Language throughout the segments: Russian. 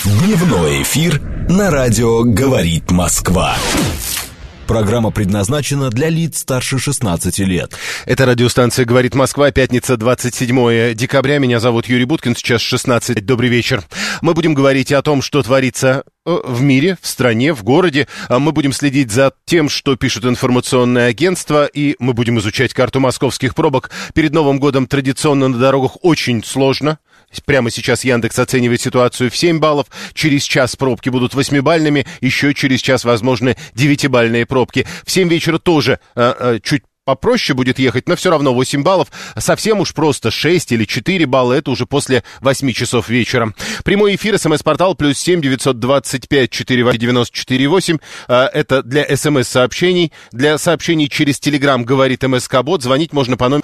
Дневной эфир на радио «Говорит Москва». Программа предназначена для лиц старше 16 лет. Это радиостанция «Говорит Москва», пятница, 27 декабря. Меня зовут Юрий Буткин, сейчас 16. Добрый вечер. Мы будем говорить о том, что творится в мире, в стране, в городе. Мы будем следить за тем, что пишут информационные агентства, и мы будем изучать карту московских пробок. Перед Новым годом традиционно на дорогах очень сложно. Прямо сейчас Яндекс оценивает ситуацию в 7 баллов. Через час пробки будут 8-бальными. Еще через час, возможно, 9-бальные пробки. В 7 вечера тоже чуть попроще будет ехать, но все равно 8 баллов. Совсем уж просто 6 или 4 балла, это уже после 8 часов вечера. Прямой эфир, СМС-портал, +7 925 494 8. Это для СМС-сообщений. Для сообщений через Телеграм говорит МСК-бот. Звонить можно по номеру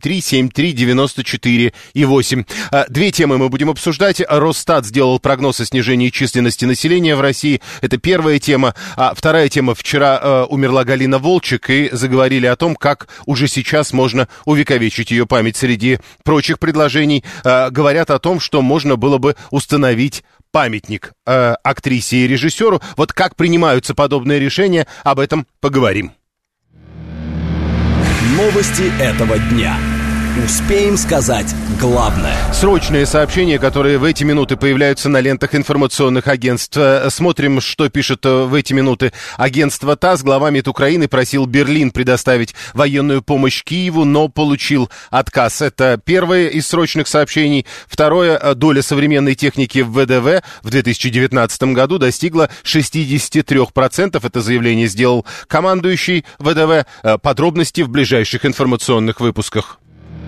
7373948. Две темы мы будем обсуждать. Росстат сделал прогноз о снижении численности населения в России. Это первая тема. А вторая тема. Вчера умерла Галина Волчек, и заговорили о том, как уже сейчас можно увековечить ее память. Среди прочих предложений говорят о том, что можно было бы установить памятник актрисе и режиссеру. Вот как принимаются подобные решения, об этом поговорим. Новости этого дня. Успеем сказать главное. Срочные сообщения, которые в эти минуты появляются на лентах информационных агентств. Смотрим, что пишет в эти минуты агентство ТАСС. Глава МИД Украины просил Берлин предоставить военную помощь Киеву, но получил отказ. Это первое из срочных сообщений. Второе. Доля современной техники в ВДВ в 2019 году достигла 63%. Это заявление сделал командующий ВДВ. Подробности в ближайших информационных выпусках.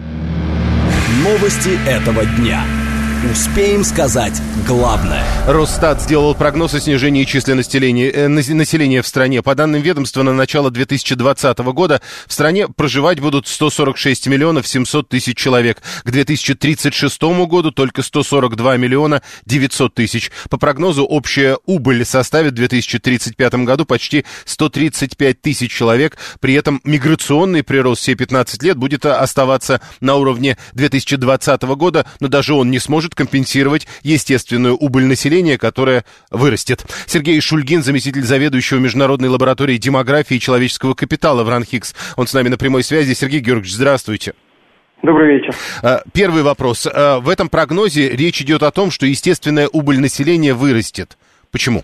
Новости этого дня. Успеем сказать главное. Росстат сделал прогноз о снижении численности населения в стране. По данным ведомства, на начало 2020 года в стране проживать будут 146 миллионов 700 тысяч человек. К 2036 году только 142 миллиона 900 тысяч. По прогнозу, общая убыль составит в 2035 году почти 135 тысяч человек. При этом миграционный прирост все 15 лет будет оставаться на уровне 2020 года, но даже он не сможет компенсировать естественную убыль населения, которая вырастет. Сергей Шульгин, заместитель заведующего Международной лабораторией демографии и человеческого капитала в РАНХИКС. Он с нами на прямой связи. Сергей Георгиевич, здравствуйте. Добрый вечер. Первый вопрос. В этом прогнозе речь идет о том, что естественная убыль населения вырастет. Почему?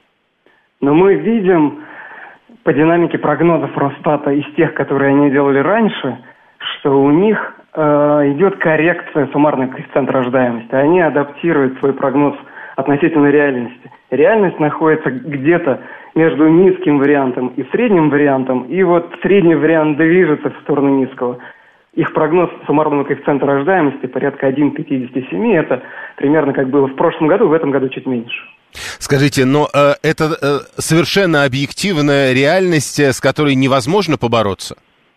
Но мы видим по динамике прогнозов Росстата из тех, которые они делали раньше, что у них идет коррекция суммарного коэффициента рождаемости. Они адаптируют свой прогноз относительно реальности. Реальность находится где-то между низким вариантом и средним вариантом, и вот средний вариант движется в сторону низкого. Их прогноз суммарного коэффициента рождаемости порядка 1,57. Это примерно как было в прошлом году, в этом году чуть меньше. Скажите, но это совершенно объективная реальность, с которой невозможно побороться?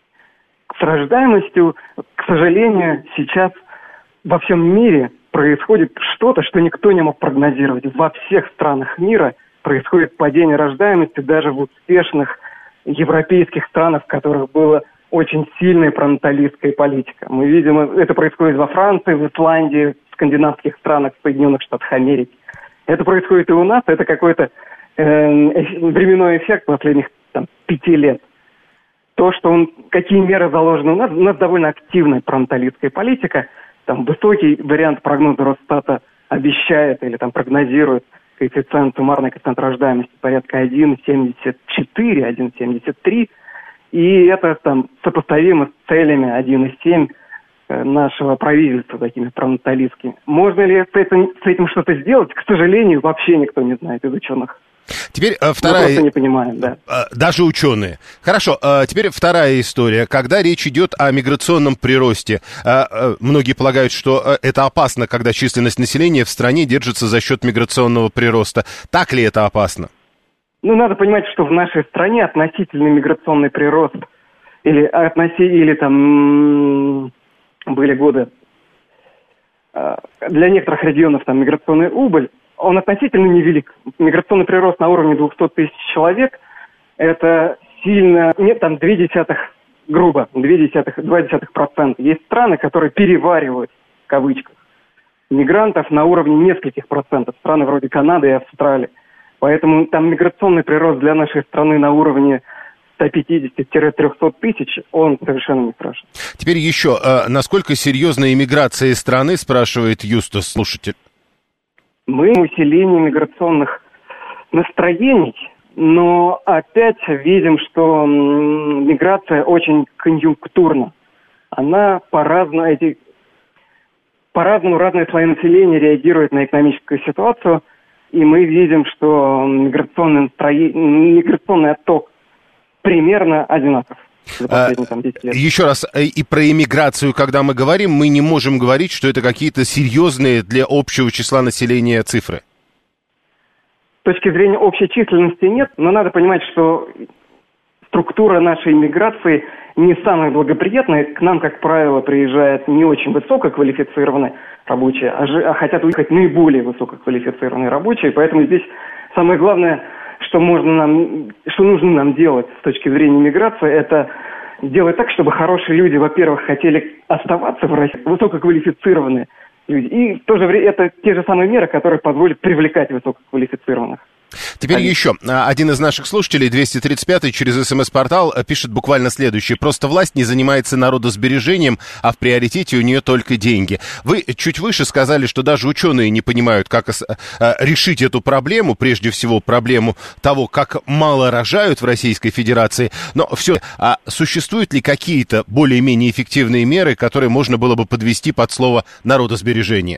С рождаемостью, к сожалению, сейчас во всем мире происходит что-то, что никто не мог прогнозировать. Во всех странах мира происходит падение рождаемости, даже в успешных европейских странах, в которых была очень сильная пронаталистская политика. Мы видим, это происходит во Франции, в Исландии, в скандинавских странах, в Соединенных Штатах Америки. Это происходит и у нас, это какой-то временной эффект последних 5 лет. То, что какие меры заложены у нас довольно активная пронаталистская политика. Высокий вариант прогноза Росстата обещает или прогнозирует коэффициент, суммарный коэффициент рождаемости порядка 1,74, 1,73. И это сопоставимо с целями 1,7 нашего правительства, такими пронаталистскими. Можно ли с этим что-то сделать? К сожалению, вообще никто не знает из ученых. Теперь вторая... Мы просто не понимаем, да. Даже ученые. Хорошо, теперь вторая история. Когда речь идет о миграционном приросте, многие полагают, что это опасно, когда численность населения в стране держится за счет миграционного прироста. Так ли это опасно? Надо понимать, что в нашей стране относительный миграционный прирост или были годы для некоторых регионов миграционная убыль, он относительно невелик. Миграционный прирост на уровне 200 тысяч человек – это сильно, нет, 0,2%, грубо, 0,2%. Есть страны, которые переваривают, в кавычках, мигрантов на уровне нескольких процентов. Страны вроде Канады и Австралии. Поэтому там миграционный прирост для нашей страны на уровне 150-300 тысяч, он совершенно не страшен. Теперь еще, насколько серьезна иммиграция из страны, спрашивает Юстас, слушатель. Мы усиление миграционных настроений, но опять видим, что миграция очень конъюнктурна. Она по-разному, разные слои населения реагируют на экономическую ситуацию, и мы видим, что миграционный отток примерно одинаков. Еще раз, и про иммиграцию, когда мы говорим, мы не можем говорить, что это какие-то серьезные для общего числа населения цифры. С точки зрения общей численности нет, но надо понимать, что структура нашей миграции не самая благоприятная. К нам, как правило, приезжают не очень высококвалифицированные рабочие, а хотят уехать наиболее высококвалифицированные рабочие. Поэтому здесь самое главное, что нужно нам делать с точки зрения миграции, это делать так, чтобы хорошие люди, во-первых, хотели оставаться в России, высококвалифицированные люди. И в то же время это те же самые меры, которые позволят привлекать высококвалифицированных. Теперь еще один из наших слушателей, 235-й, через СМС-портал пишет буквально следующее. Просто власть не занимается народосбережением, а в приоритете у нее только деньги. Вы чуть выше сказали, что даже ученые не понимают, как решить эту проблему, прежде всего проблему того, как мало рожают в Российской Федерации. Но все, а существуют ли какие-то более-менее эффективные меры, которые можно было бы подвести под слово народосбережение?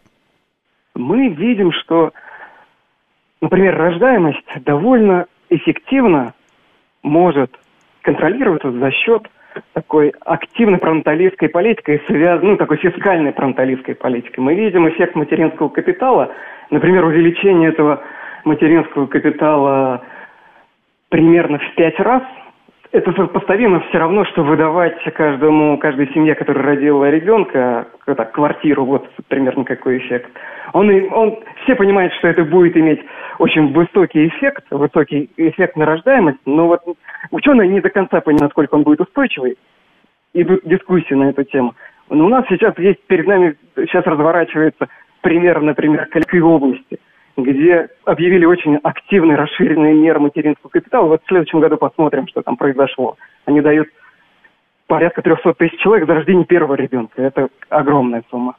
Мы видим, что, например, рождаемость довольно эффективно может контролироваться за счет такой активной пронаталистской политики, такой фискальной пронаталистской политики. Мы видим эффект материнского капитала, например, увеличение этого материнского капитала примерно в 5 раз. Это сопоставимо все равно, что выдавать каждой семье, которая родила ребенка, квартиру, вот примерно какой эффект. Все понимают, что это будет иметь очень высокий эффект на рождаемость, но вот ученые не до конца понимают, насколько он будет устойчивый. Идут дискуссии на эту тему. Но у нас перед нами разворачивается пример, например, Калининской области, где объявили очень активные, расширенные меры материнского капитала. Вот в следующем году посмотрим, что там произошло. Они дают порядка 300 тысяч человек за рождение первого ребенка. Это огромная сумма.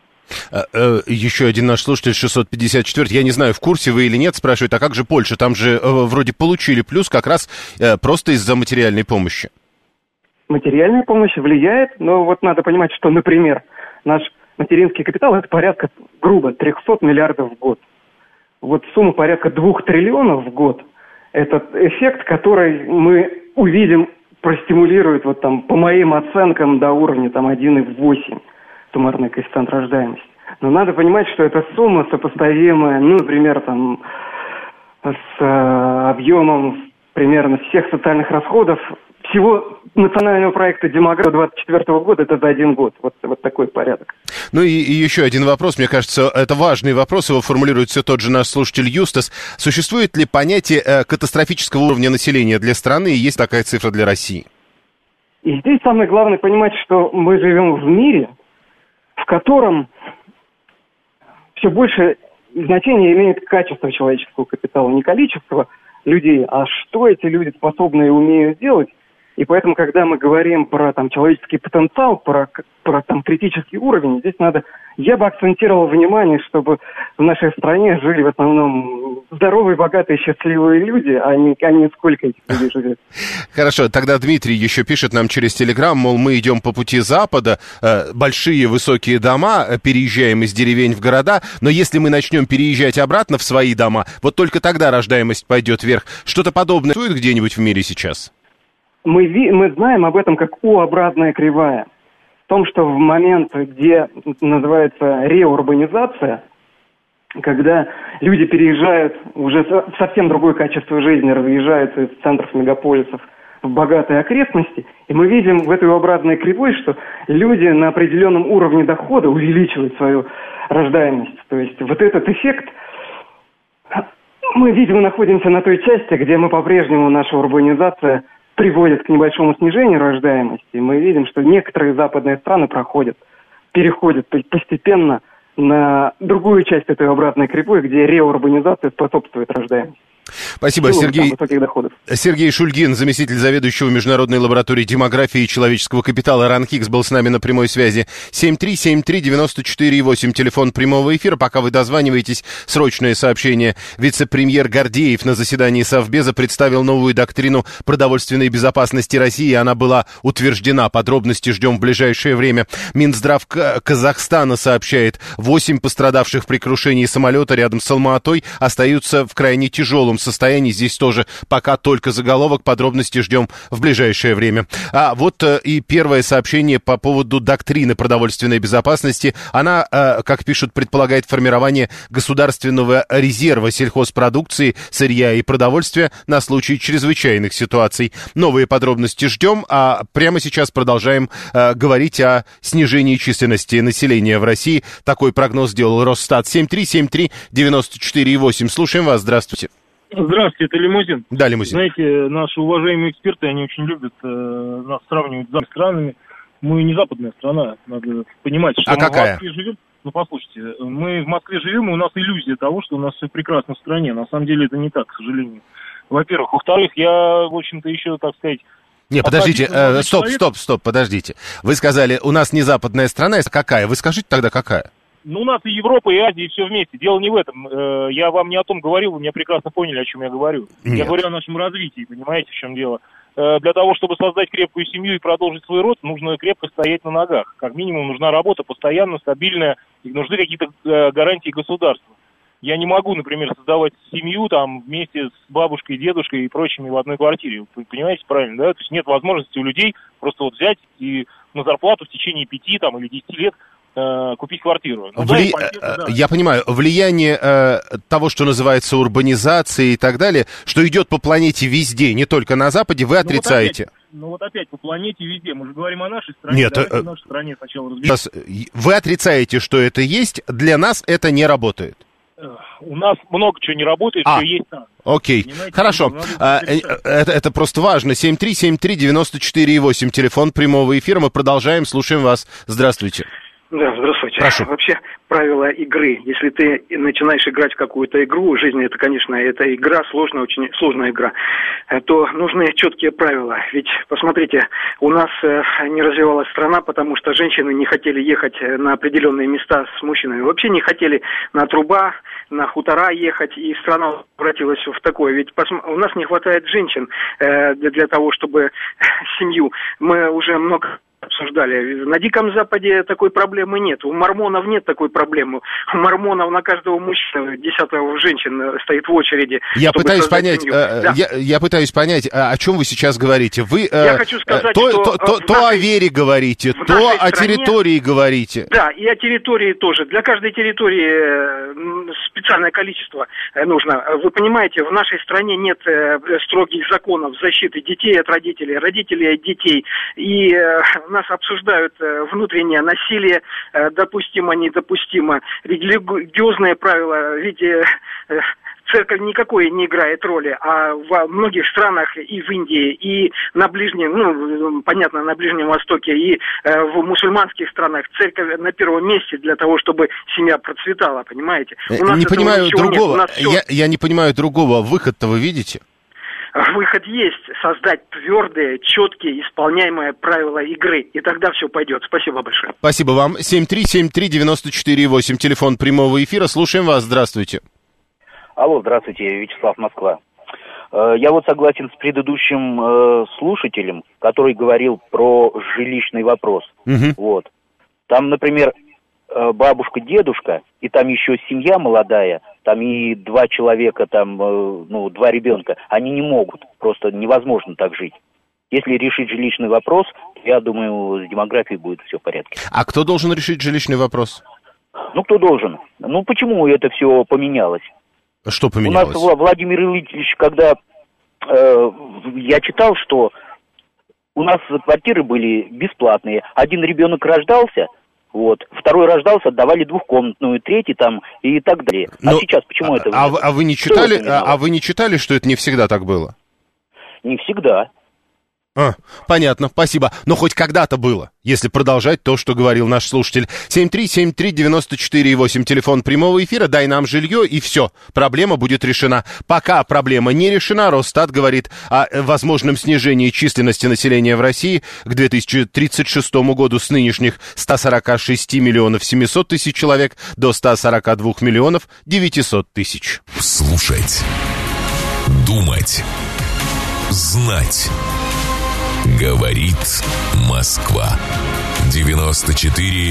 Еще один наш слушатель, 654, я не знаю, в курсе вы или нет, спрашивает, а как же Польша? Там же вроде получили плюс как раз просто из-за материальной помощи. Материальная помощь влияет, но вот надо понимать, что, например, наш материнский капитал – это порядка, грубо, 300 миллиардов в год. Вот сумма порядка 2 триллионов в год – это эффект, который мы увидим, простимулирует, по моим оценкам, до уровня 1,8 суммарный коэффициент рождаемости. Но надо понимать, что эта сумма сопоставимая, например, с объемом примерно всех социальных расходов всего национального проекта «Демография» 2024 года, это за 1 год. Вот такой порядок. Ну и еще один вопрос, мне кажется, это важный вопрос, его формулирует все тот же наш слушатель Юстас. Существует ли понятие катастрофического уровня населения для страны, и есть такая цифра для России? И здесь самое главное понимать, что мы живем в мире, в котором все больше значение имеет качество человеческого капитала, не количество людей, а что эти люди способны и умеют делать. И поэтому, когда мы говорим про человеческий потенциал, про критический уровень, здесь я бы акцентировал внимание, чтобы в нашей стране жили в основном здоровые, богатые, счастливые люди, а не сколько этих людей живет. Хорошо, тогда Дмитрий еще пишет нам через Телеграм, мол, мы идем по пути Запада, большие высокие дома, переезжаем из деревень в города, но если мы начнем переезжать обратно в свои дома, вот только тогда рождаемость пойдет вверх. Что-то подобное существует где-нибудь в мире сейчас? Мы знаем об этом как У-образная кривая. В том, что в момент, где называется реурбанизация, когда люди переезжают уже в совсем другое качество жизни, разъезжаются из центров мегаполисов в богатые окрестности, и мы видим в этой U-образной кривой, что люди на определенном уровне дохода увеличивают свою рождаемость. То есть вот этот эффект, мы, видимо, находимся на той части, где мы по-прежнему, наша урбанизация приводит к небольшому снижению рождаемости. Мы видим, что некоторые западные страны переходят постепенно на другую часть этой обратной кривой, где реурбанизация способствует рождаемости. Спасибо, Сергей. Высоких доходов. Сергей Шульгин, заместитель заведующего Международной лаборатории демографии и человеческого капитала РАНХИКС, был с нами на прямой связи. 7373948, телефон прямого эфира. Пока вы дозваниваетесь, срочное сообщение. Вице-премьер Гордеев на заседании Совбеза представил новую доктрину продовольственной безопасности России. Она была утверждена. Подробности ждем в ближайшее время. Минздрав Казахстана сообщает, 8 пострадавших при крушении самолета рядом с Алма-Атой остаются в крайне тяжелом состоянии. Здесь тоже пока только заголовок, подробности ждем в ближайшее время. А вот и первое сообщение по поводу доктрины продовольственной безопасности. Она, как пишут, предполагает формирование государственного резерва сельхозпродукции, сырья и продовольствия на случай чрезвычайных ситуаций. Новые подробности ждем, а прямо сейчас продолжаем говорить о снижении численности населения в России. Такой прогноз сделал Росстат. 7373948. Слушаем вас. Здравствуйте. Здравствуйте, это Лимузин. Да, Лимузин. Знаете, наши уважаемые эксперты, они очень любят нас сравнивать с западными странами. Мы не западная страна, надо понимать, что мы какая? в Москве живем. Ну, послушайте, мы в Москве живем, и у нас иллюзия того, что у нас все прекрасно в стране. На самом деле это не так, к сожалению. Во-первых. Во-вторых, я, в общем-то, еще, так сказать... Не, подождите, стоп, подождите. Вы сказали, у нас не западная страна, это какая? Вы скажите тогда, какая? Ну, у нас и Европа, и Азия, и все вместе. Дело не в этом. Я вам не о том говорил, вы меня прекрасно поняли, о чем я говорю. Нет. Я говорю о нашем развитии, понимаете, в чем дело. Для того, чтобы создать крепкую семью и продолжить свой род, нужно крепко стоять на ногах. Как минимум, нужна работа постоянно, стабильная, и нужны какие-то гарантии государства. Я не могу, например, создавать семью там вместе с бабушкой, дедушкой и прочими в одной квартире. Вы понимаете правильно, да? То есть нет возможности у людей просто вот взять и на зарплату в течение 5 там, или 10 лет купить квартиру. Я понимаю, влияние того, что называется урбанизацией и так далее, что идет по планете везде, не только на Западе, вы отрицаете. Вот опять по планете везде. Мы же говорим о нашей стране. Нет, давайте в нашей стране сначала разберемся. Вы отрицаете, что это есть, для нас это не работает. У нас много чего не работает, все есть там. Окей, понимаете, хорошо. Это просто важно. 7373948, телефон прямого эфира. Мы продолжаем, слушаем вас. Здравствуйте. Да, здравствуйте. Прошу. Вообще, правила игры. Если ты начинаешь играть в какую-то игру, в жизни это, конечно, это игра сложная, очень сложная игра, то нужны четкие правила. Ведь, посмотрите, у нас не развивалась страна, потому что женщины не хотели ехать на определенные места с мужчинами. Вообще не хотели на труба, на хутора ехать, и страна обратилась в такое. Ведь у нас не хватает женщин для того, чтобы семью. Мы уже много обсуждали. На Диком Западе такой проблемы нет. У мормонов нет такой проблемы. У мормонов на каждого мужчину десяток женщин стоит в очереди. Я пытаюсь понять, я пытаюсь понять, о чем вы сейчас говорите. Вы я хочу сказать, то о вере говорите, то о территории говорите. Да, и о территории тоже. Для каждой территории специальное количество нужно. Вы понимаете, в нашей стране нет строгих законов защиты детей от родителей, родителей от детей. И у нас обсуждают внутреннее насилие, допустимо, недопустимо, религиозные правила, ведь церковь никакой не играет роли, а во многих странах и в Индии, и на Ближнем, понятно, на Ближнем Востоке, и в мусульманских странах церковь на первом месте для того, чтобы семья процветала, понимаете? Не понимаю другого, я не понимаю другого, выход-то вы видите? Выход есть. Создать твердые, четкие, исполняемые правила игры. И тогда все пойдет. Спасибо большое. Спасибо вам. 7373948, телефон прямого эфира. Слушаем вас. Здравствуйте. Алло, здравствуйте. Вячеслав, Москва. Я вот согласен с предыдущим слушателем, который говорил про жилищный вопрос. Вот. Там, например, бабушка, дедушка, и там еще семья молодая, там и 2 человека, там, 2 ребенка, они не могут, просто невозможно так жить. Если решить жилищный вопрос, я думаю, с демографией будет все в порядке. А кто должен решить жилищный вопрос? Кто должен? Почему это все поменялось? Что поменялось? У нас Владимир Ильич, когда я читал, что у нас квартиры были бесплатные. Один ребенок рождался, второй рождался, отдавали двухкомнатную, третий там и так далее. Сейчас почему это? А вы не читали, что это не всегда так было? Не всегда. Понятно, спасибо. Но хоть когда-то было, если продолжать то, что говорил наш слушатель. 7373948, телефон прямого эфира, дай нам жилье, и все, проблема будет решена. Пока проблема не решена, Росстат говорит о возможном снижении численности населения в России к 2036 году с нынешних 146 миллионов 700 тысяч человек до 142 миллионов 900 тысяч. Слушать, думать, знать. Говорит Москва. 94,8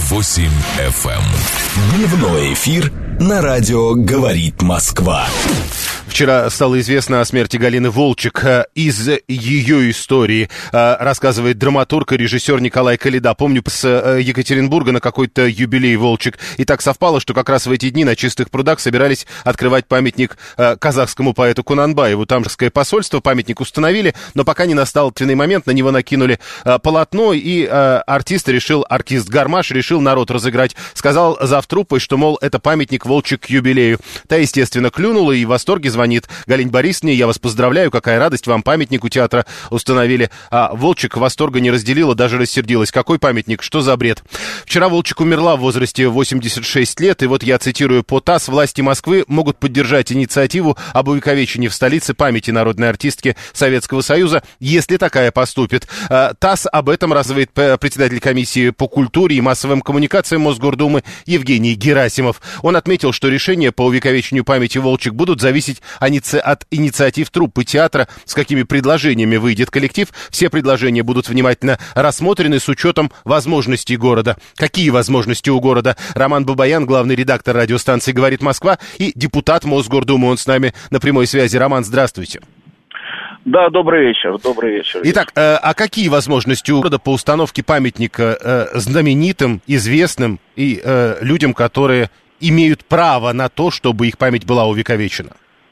FM. Дневной эфир на радио «Говорит Москва». Вчера стало известно о смерти Галины Волчек. Из ее истории рассказывает драматург и режиссер Николай Калида. Помню, с Екатеринбурга на какой-то юбилей Волчек. И так совпало, что как раз в эти дни на Чистых прудах собирались открывать памятник казахскому поэту Кунанбаеву. Тамжское посольство памятник установили, но пока не настал длинный момент, на него накинули полотно, и артист Гармаш решил народ разыграть. Сказал завтруппой, что, мол, это памятник Волчек к юбилею. Та, естественно, клюнула и в восторге звонит Галине Борисовне: я вас поздравляю, какая радость, вам памятник у театра установили. А Волчек восторга не разделила, даже рассердилась. Какой памятник, что за бред? Вчера Волчек умерла в возрасте 86 лет, и вот я цитирую: по ТАСС власти Москвы могут поддержать инициативу об увековечении в столице памяти народной артистки Советского Союза, если такая поступит. ТАСС об этом рассказывает председатель комиссии по культуре и массовым коммуникациям Мосгордумы Евгений Герасимов. Он отметил, что решения по увековечению памяти Волчек будут зависеть от инициатив труппы театра, с какими предложениями выйдет коллектив. Все предложения будут внимательно рассмотрены с учетом возможностей города. Какие возможности у города? Роман Бабаян, главный редактор радиостанции «Говорит Москва» и депутат Мосгордумы. Он с нами на прямой связи. Роман, здравствуйте. Да, добрый вечер. Итак, а какие возможности у города по установке памятника знаменитым, известным и людям, которые имеют право на то, чтобы их память была увековечена?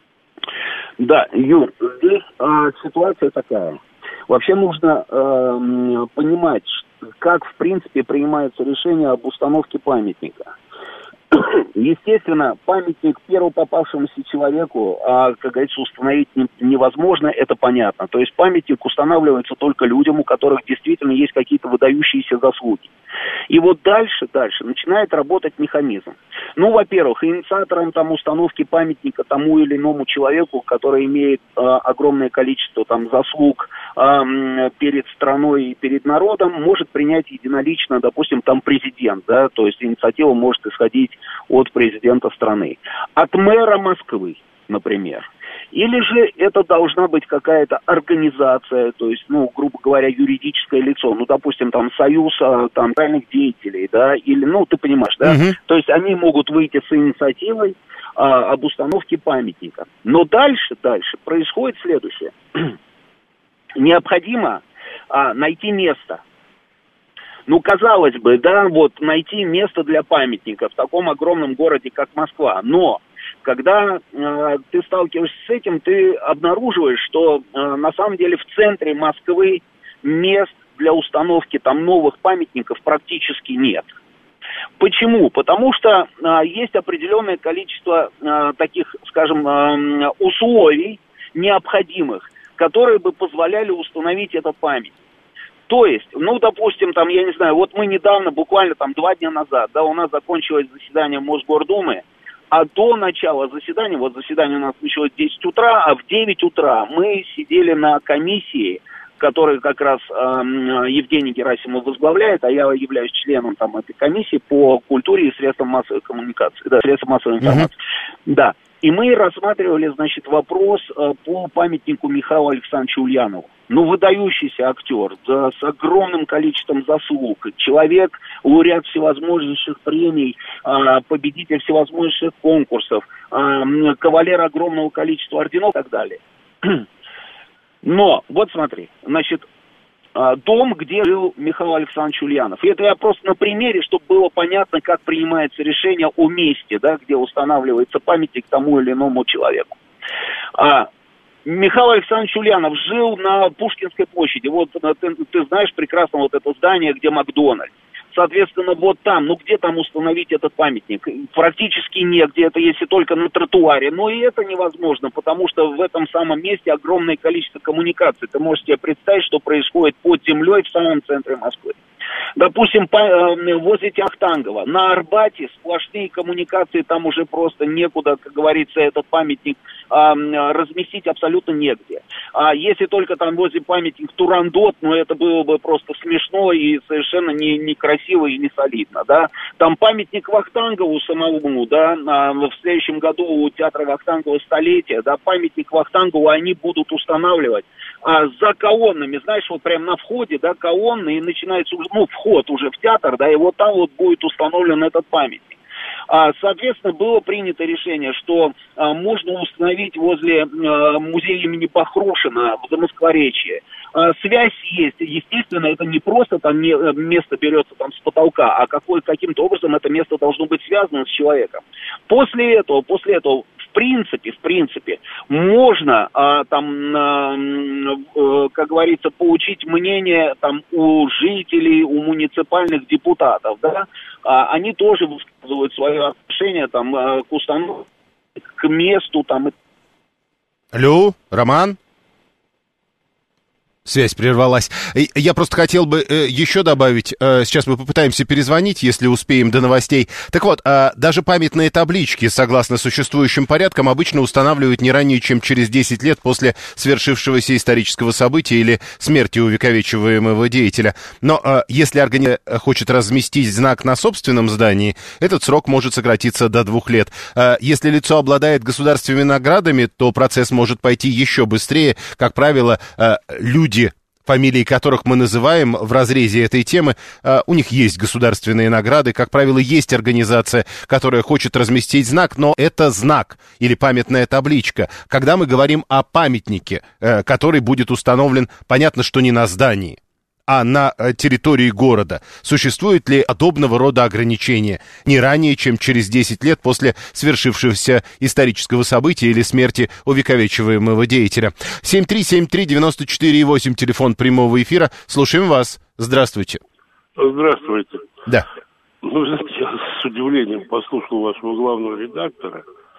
Да, Юр, здесь ситуация такая. Вообще нужно понимать, как, в принципе, принимается решение об установке памятника. Естественно, памятник первому попавшемуся человеку, как говорится, установить невозможно, это понятно. То есть памятник устанавливается только людям, у которых действительно есть какие-то выдающиеся заслуги. И вот дальше начинает работать механизм. Ну, во-первых, инициатором установки памятника тому или иному человеку, который имеет огромное количество заслуг перед страной и перед народом, может принять единолично, допустим, президент, да, то есть инициатива может исходить от президента страны, от мэра Москвы, например. Или же это должна быть какая-то организация, то есть, грубо говоря, юридическое лицо, допустим, союз правильных деятелей, да, или, ты понимаешь, да, то есть они могут выйти с инициативой об установке памятника. Но дальше происходит следующее. Необходимо найти место. Казалось бы, да, найти место для памятника в таком огромном городе, как Москва. Но когда ты сталкиваешься с этим, ты обнаруживаешь, что на самом деле в центре Москвы мест для установки новых памятников практически нет. Почему? Потому что есть определенное количество таких, скажем, условий необходимых, которые бы позволяли установить этот памятник. То есть, допустим, я не знаю, мы недавно, буквально 2 дня назад, да, у нас закончилось заседание Мосгордумы, а до начала заседания, заседание у нас началось в 10 утра, а в 9 утра мы сидели на комиссии, которую как раз Евгений Герасимов возглавляет, а я являюсь членом этой комиссии по культуре и средствам массовой коммуникации, да, средствам массовой информации. Да. И мы рассматривали, вопрос по памятнику Михаилу Александровичу Ульянову. Выдающийся актер, да, с огромным количеством заслуг, человек, лауреат всевозможных премий, победитель всевозможных конкурсов, кавалер огромного количества орденов и так далее. Но, смотри, дом, где жил Михаил Александрович Ульянов. И это я просто на примере, чтобы было понятно, как принимается решение о месте, да, где устанавливается памятник тому или иному человеку. Михаил Александрович Ульянов жил на Пушкинской площади. Ты знаешь прекрасно это здание, где Макдональдс. соответственно, вот там, ну где там установить этот памятник? Практически негде, это если только на тротуаре, но и это невозможно, потому что в этом самом месте огромное количество коммуникаций. Ты можешь себе представить, что происходит под землей в самом центре Москвы. Допустим, возле Ахтангова, на Арбате сплошные коммуникации, там уже просто некуда, как говорится, этот памятник разместить абсолютно негде. Если только там возле памятника Турандот, ну это было бы просто смешно и совершенно некрасиво и не солидно, да. Там памятник Вахтангову самому, да, в следующем году у театра Вахтангова столетие, да, памятник Вахтангову они будут устанавливать за колоннами, знаешь, вот прям на входе, да, колонны, и начинается, ну, вход уже в театр, да, и вот там вот будет установлен этот памятник. Соответственно, было принято решение, что можно установить возле музея имени Бахрушина в Замоскворечье. Связь есть, естественно, это не просто там место берется там с потолка, а каким-то образом это место должно быть связано с человеком. После этого, в принципе, можно как говорится, получить мнение там у жителей, у муниципальных депутатов, да, они тоже высказывают свое отношение там к установке, к месту там. Алло, Роман? Связь прервалась. Я просто хотел бы еще добавить, сейчас мы попытаемся перезвонить, если успеем до новостей. Так вот, даже памятные таблички, согласно существующим порядкам, обычно устанавливают не ранее, чем через 10 лет после свершившегося исторического события или смерти увековечиваемого деятеля. Но если организация хочет разместить знак на собственном здании, этот срок может сократиться до 2 лет. Если лицо обладает государственными наградами, то процесс может пойти еще быстрее. Как правило, люди, фамилии которых мы называем в разрезе этой темы, у них есть государственные награды. Как правило, есть организация, которая хочет разместить знак, но это знак или памятная табличка. Когда мы говорим о памятнике, который будет установлен, понятно, что не на здании, а на территории города. Существует ли подобного рода ограничения не ранее, чем через 10 лет после свершившегося исторического события или смерти увековечиваемого деятеля? 7373948, телефон прямого эфира. Слушаем вас. Здравствуйте. Здравствуйте. Да. Ну, знаете, я с удивлением послушал вашего главного редактора.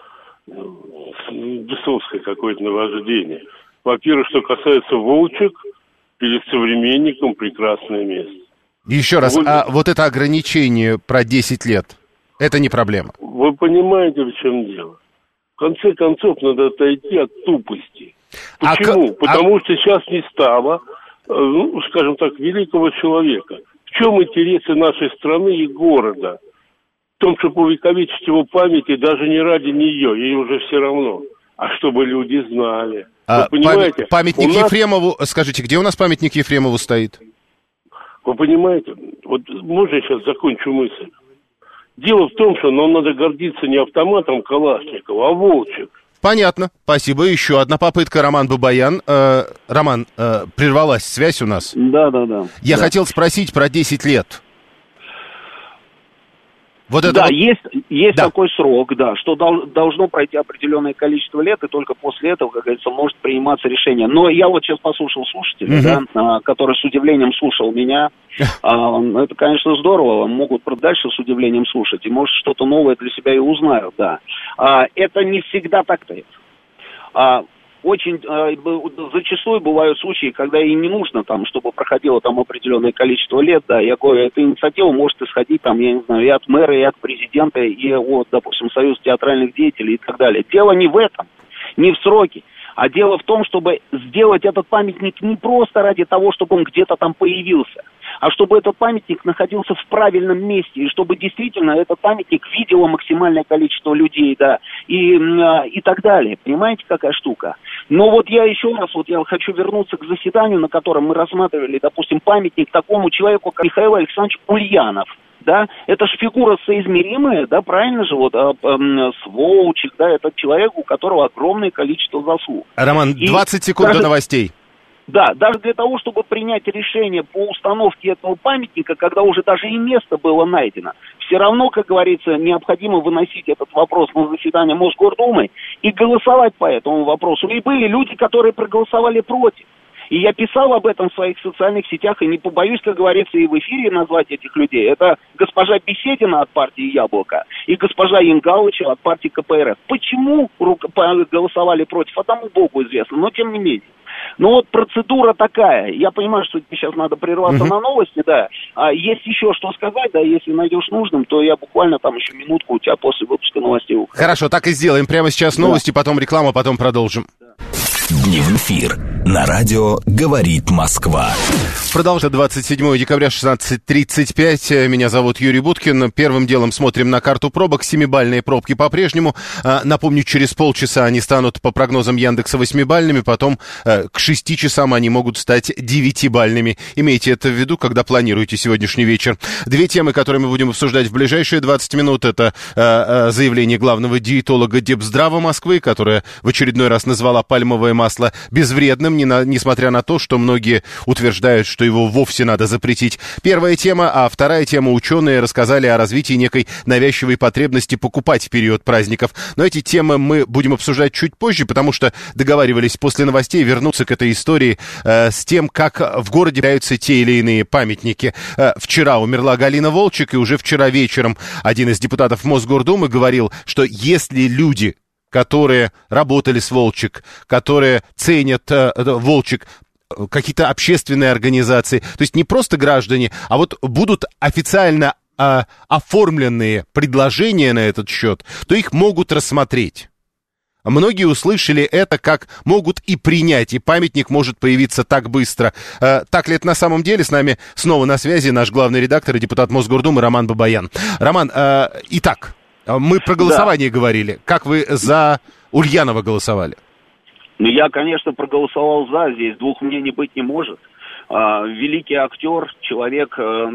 Бесовское какое-то наваждение. Во-первых, что касается волчек, перед современником прекрасное место. Еще раз, а вот это ограничение про 10 лет, это не проблема? Вы понимаете, в чем дело? В конце концов, надо отойти от тупости. Почему? Потому что сейчас не стало, ну, скажем так, великого человека. В чем интересы нашей страны и города? В том, чтобы увековечить его память, и даже не ради нее, ей уже все равно. А чтобы люди знали. Вы понимаете? Памятник Ефремову, скажите, где у нас памятник Ефремову стоит? Вы понимаете, вот можно я сейчас закончу мысль? Дело в том, что нам надо гордиться не автоматом Калашникова, а волчек. Понятно, спасибо. Еще одна попытка, Роман Бабаян. Роман, прервалась связь у нас? Да. Я хотел спросить про 10 лет. Вот это да, вот... есть такой срок, да, что должно пройти определенное количество лет, и только после этого, как говорится, может приниматься решение. Но я вот сейчас послушал слушателя, да, который с удивлением слушал меня. Это, конечно, здорово, могут дальше с удивлением слушать, и, может, что-то новое для себя и узнают, да. Это не всегда так-то. Очень зачастую бывают случаи, когда и не нужно, там, чтобы проходило там определенное количество лет, да, эта инициатива может исходить, там, я не знаю, и от мэра, и от президента, и от, допустим, Союза театральных деятелей и так далее. Дело не в этом, не в сроке, а дело в том, чтобы сделать этот памятник не просто ради того, чтобы он где-то там появился, а чтобы этот памятник находился в правильном месте, и чтобы действительно этот памятник видело максимальное количество людей, да, и так далее. Понимаете, какая штука? Но вот я еще раз, я хочу вернуться к заседанию, на котором мы рассматривали, допустим, памятник такому человеку, как Михаил Александрович Ульянов. Да, это же фигура соизмеримая, да, правильно же, с Волчек, да, это человек, у которого огромное количество заслуг. Роман, 20 секунд до новостей. Да, даже для того, чтобы принять решение по установке этого памятника, когда уже даже и место было найдено, все равно, как говорится, необходимо выносить этот вопрос на заседание Мосгордумы и голосовать по этому вопросу. И были люди, которые проголосовали против. И я писал об этом в своих социальных сетях, и не побоюсь, как говорится, и в эфире назвать этих людей. Это госпожа Беседина от партии «Яблоко» и госпожа Янгалычева от партии КПРФ. Почему голосовали против, одному Богу известно, но тем не менее. Ну вот процедура такая. Я понимаю, что сейчас надо прерваться на новости, да. А есть еще что сказать, да, если найдешь нужным, то я буквально там еще минутку у тебя после выпуска новостей ухожу. Хорошо, так и сделаем. Прямо сейчас новости, потом реклама, потом продолжим. Дневной эфир на радио «Говорит Москва». Продолжается 27 декабря, 16:35. Меня зовут Юрий Буткин. Первым делом смотрим на карту пробок. 7-бальные пробки по-прежнему. Напомню, через полчаса они станут, по прогнозам Яндекса, 8-бальными. Потом к 6 часам они могут стать 9-бальными. Имейте это в виду, когда планируете сегодняшний вечер. Две темы, которые мы будем обсуждать в ближайшие 20 минут. Это заявление главного диетолога Депздрава Москвы, которая в очередной раз назвала пальмовое масло безвредным, несмотря на то, что многие утверждают, что его вовсе надо запретить. Первая тема, а вторая тема: ученые рассказали о развитии некой навязчивой потребности покупать в период праздников. Но эти темы мы будем обсуждать чуть позже, потому что договаривались после новостей вернуться к этой истории с тем, как в городе появляются те или иные памятники. Вчера умерла Галина Волчек, и уже вчера вечером один из депутатов Мосгордумы говорил, что если люди, которые работали с Волчек, которые ценят Волчек, какие-то общественные организации, то есть не просто граждане, а вот будут официально оформленные предложения на этот счет, то их могут рассмотреть. Многие услышали это как могут и принять, и памятник может появиться так быстро. Так ли это на самом деле? С нами снова на связи наш главный редактор и депутат Мосгордумы Роман Бабаян. Роман, итак, мы про голосование говорили. Как вы за Ульянова голосовали? Ну, я, конечно, проголосовал за. Здесь двух мнений быть не может. Великий актер, человек,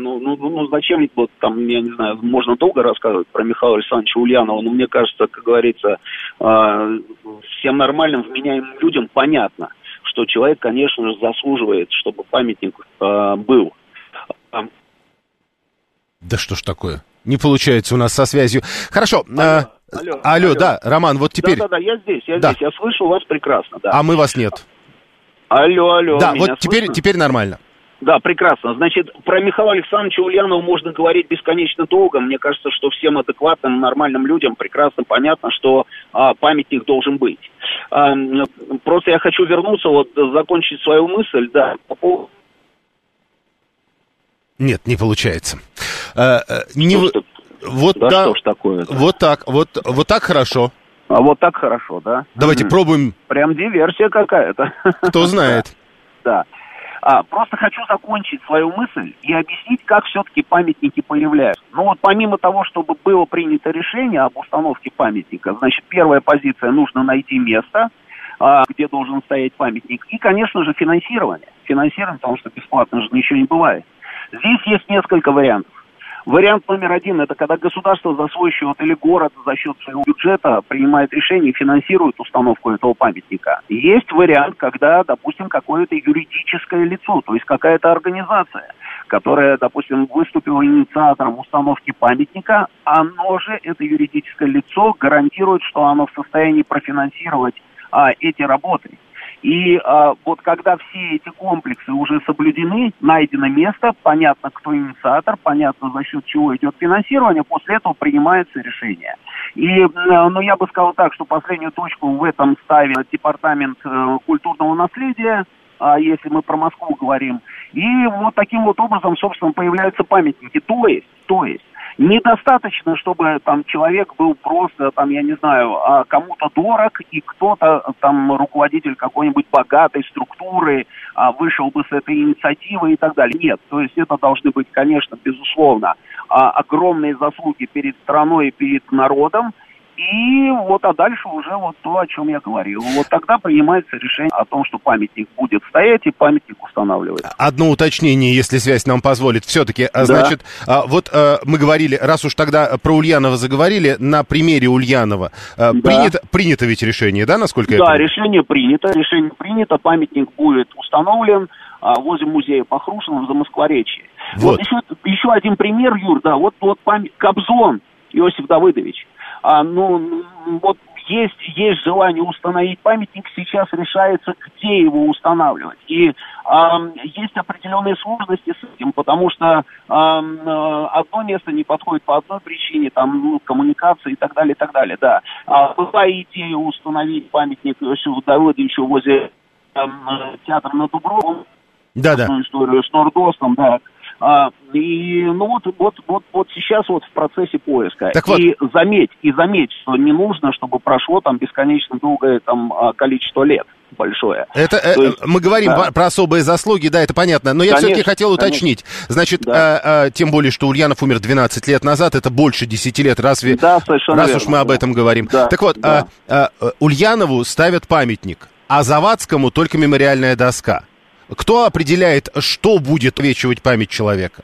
зачем вот там, я не знаю, можно долго рассказывать про Михаила Александровича Ульянова, но мне кажется, как говорится, всем нормальным, вменяемым людям понятно, что человек, конечно же, заслуживает, чтобы памятник был. Да что ж такое? Не получается у нас со связью. Хорошо. Алло, да, Роман, вот теперь... Да, я здесь, я слышу вас прекрасно, да. А мы вас нет. Алло, да, вот теперь нормально. Да, прекрасно. Значит, про Михаила Александровича Ульянова можно говорить бесконечно долго. Мне кажется, что всем адекватным, нормальным людям прекрасно понятно, что памятник должен быть. Просто я хочу вернуться, закончить свою мысль, да, по поводу... Нет, не получается. Что ж такое? Вот так хорошо. А вот так хорошо, да? Давайте пробуем. Прям диверсия какая-то. Кто знает. Да. Просто хочу закончить свою мысль и объяснить, как все-таки памятники появляются. Ну вот помимо того, чтобы было принято решение об установке памятника, значит, первая позиция — нужно найти место, где должен стоять памятник. И, конечно же, финансирование. Финансирование, потому что бесплатно же ничего не бывает. Здесь есть несколько вариантов. Вариант номер один — это когда государство за свой счет или город за счет своего бюджета принимает решение и финансирует установку этого памятника. Есть вариант, когда, допустим, какое-то юридическое лицо, то есть какая-то организация, которая, допустим, выступила инициатором установки памятника, оно же, это юридическое лицо, гарантирует, что оно в состоянии профинансировать эти работы. И вот когда все эти комплексы уже соблюдены, найдено место, понятно, кто инициатор, понятно, за счет чего идет финансирование, после этого принимается решение. И, я бы сказал так, что последнюю точку в этом ставит департамент культурного наследия, если мы про Москву говорим. И вот таким вот образом, собственно, появляются памятники. То есть, недостаточно, чтобы там человек был просто, там, я не знаю, кому-то дорог, и кто-то, там, руководитель какой-нибудь богатой структуры вышел бы с этой инициативой и так далее. Нет, то есть это должны быть, конечно, безусловно, огромные заслуги перед страной и перед народом. И дальше уже то, о чем я говорил. Вот тогда принимается решение о том, что памятник будет стоять и памятник устанавливается. Одно уточнение, если связь нам позволит. Все-таки, да. Значит, мы говорили, раз уж тогда про Ульянова заговорили, на примере Ульянова принято ведь решение, да, насколько я понимаю? Да, решение принято, памятник будет установлен возле музея Пахрушина в Замоскворечье. Вот еще один пример, Юр, да, памятник Кобзон Иосиф Давыдович. есть желание установить памятник, сейчас решается, где его устанавливать. И есть определенные сложности с этим, потому что одно место не подходит по одной причине, там, коммуникации и так далее, да. Была идея установить памятник Иосифу Давыдовичу возле театра на Дубровом. Да-да. Историю с Нордостом, да. И вот сейчас вот в процессе поиска. Так вот. И заметь, что не нужно, чтобы прошло там бесконечно долгое там количество лет большое. Мы говорим про особые заслуги, да, это понятно, но я все-таки хотел уточнить. Значит, тем более, что Ульянов умер 12 лет назад, это больше 10 лет, раз уж мы об этом говорим. Да, так вот, Ульянову ставят памятник, а Завадскому только мемориальная доска. Кто определяет, что будет увековечивать память человека?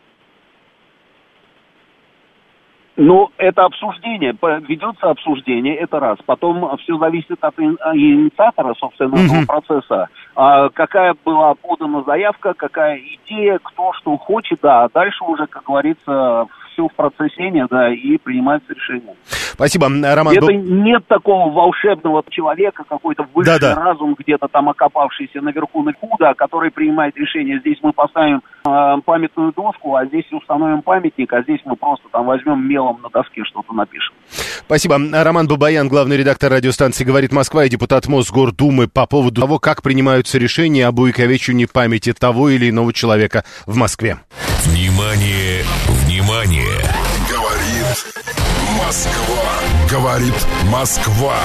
Ну, это обсуждение, ведется обсуждение, это раз. Потом все зависит от инициатора, собственно, этого процесса. Какая была подана заявка, какая идея, кто что хочет, да. А дальше уже, как говорится, все в процессе, да, и принимается решение. Спасибо, Роман. Нет такого волшебного человека, какой-то высший разум, где-то там окопавшийся наверху, да, который принимает решение. Здесь мы поставим памятную доску, а здесь установим памятник, а здесь мы просто там возьмем мелом на доске что-то напишем. Спасибо. Роман Бабаян, главный редактор радиостанции «Говорит Москва» и депутат Мосгордумы по поводу того, как принимаются решения об увековечивании памяти того или иного человека в Москве. Внимание, внимание! Говорит Москва. Говорит Москва.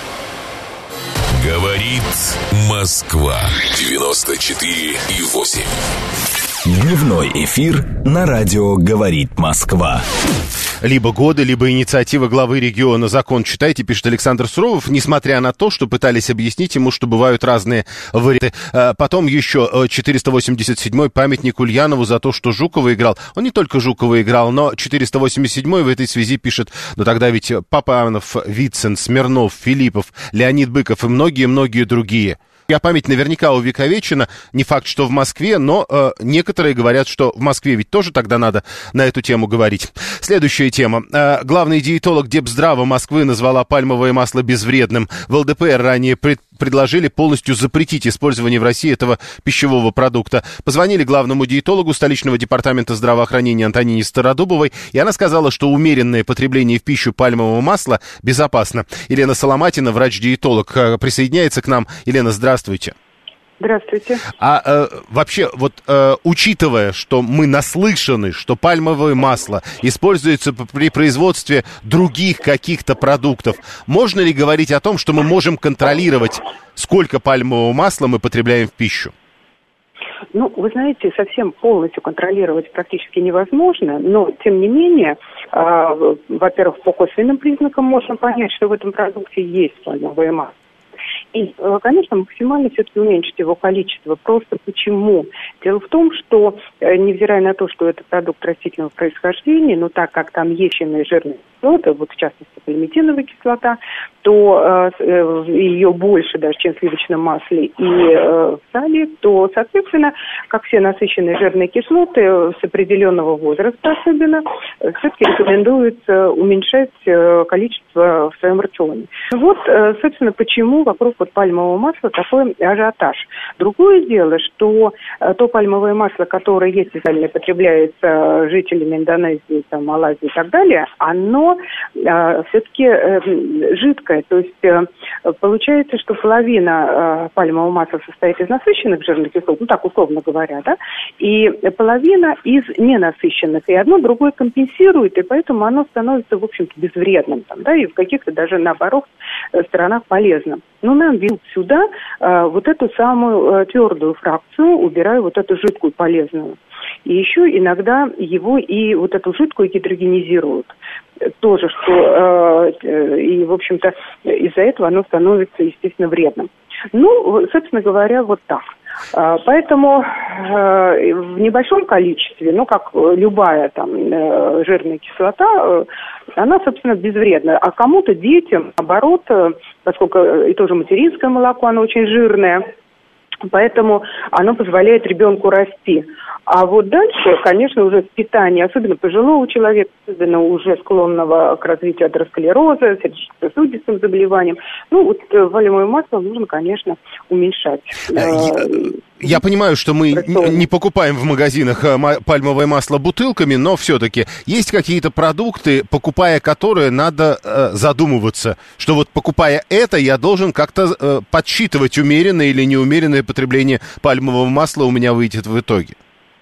Говорит Москва. 94,8. Дневной эфир на радио «Говорит Москва». Либо годы, либо инициатива главы региона. Закон читайте, пишет Александр Суровов, несмотря на то, что пытались объяснить ему, что бывают разные варианты. Потом еще 487-й памятник Ульянову за то, что Жукова играл. Он не только Жукова играл, но 487-й в этой связи пишет, но тогда ведь Папанов, Вицин, Смирнов, Филиппов, Леонид Быков и многие-многие другие. Память наверняка увековечена, не факт, что в Москве, но некоторые говорят, что в Москве ведь тоже тогда надо на эту тему говорить. Следующая тема. Главный диетолог Депздрава Москвы назвала пальмовое масло безвредным. В ЛДПР ранее предложили полностью запретить использование в России этого пищевого продукта. Позвонили главному диетологу столичного департамента здравоохранения Антонине Стародубовой, и она сказала, что умеренное потребление в пищу пальмового масла безопасно. Елена Соломатина, врач-диетолог, присоединяется к нам. Елена, здравствуйте. Здравствуйте. Вообще, учитывая, что мы наслышаны, что пальмовое масло используется при производстве других каких-то продуктов, можно ли говорить о том, что мы можем контролировать, сколько пальмового масла мы потребляем в пищу? Ну, вы знаете, совсем полностью контролировать практически невозможно, но, тем не менее, во-первых, по косвенным признакам можно понять, что в этом продукте есть пальмовое масло. И, конечно, максимально все-таки уменьшить его количество. Просто почему? Дело в том, что, невзирая на то, что это продукт растительного происхождения, но так как там есть жирные кислоты, вот в частности пальмитиновая кислота, то ее больше даже, чем в сливочном масле и в сале, то, соответственно, как все насыщенные жирные кислоты с определенного возраста особенно, все-таки рекомендуется уменьшать количество в своем рационе. Вот, собственно, почему вокруг пальмового масла такой ажиотаж. Другое дело, что то пальмовое масло, которое есть специально потребляется жителями Индонезии, там, Малайзии и так далее, оно все-таки жидкое. То есть получается, что половина пальмового масла состоит из насыщенных жирных кислот, ну так условно говоря, да, и половина из ненасыщенных. И одно другое компенсирует, и поэтому оно становится, в общем-то, безвредным, там, да, и в каких-то даже, наоборот, сторонах полезным. Но нам ведут сюда вот эту самую твердую фракцию, убирая вот эту жидкую полезную. И еще иногда его и вот эту жидкую гидрогенизируют. Тоже, что и, в общем-то, из-за этого оно становится, естественно, вредным. Ну, собственно говоря, вот так. Поэтому в небольшом количестве, ну, как любая там жирная кислота, она, собственно, безвредна. А кому-то, детям, наоборот, поскольку и тоже материнское молоко, оно очень жирное, Поэтому оно позволяет ребенку расти. А вот дальше, конечно, уже питание, особенно пожилого человека, особенно уже склонного к развитию атеросклероза, сердечно-сосудистым заболеваниям, пальмовое масло нужно, конечно, уменьшать. Я понимаю, что мы не покупаем в магазинах пальмовое масло бутылками, но все-таки есть какие-то продукты, покупая которые, надо задумываться, что вот покупая это, я должен как-то подсчитывать, умеренное или неумеренное потребление пальмового масла у меня выйдет в итоге.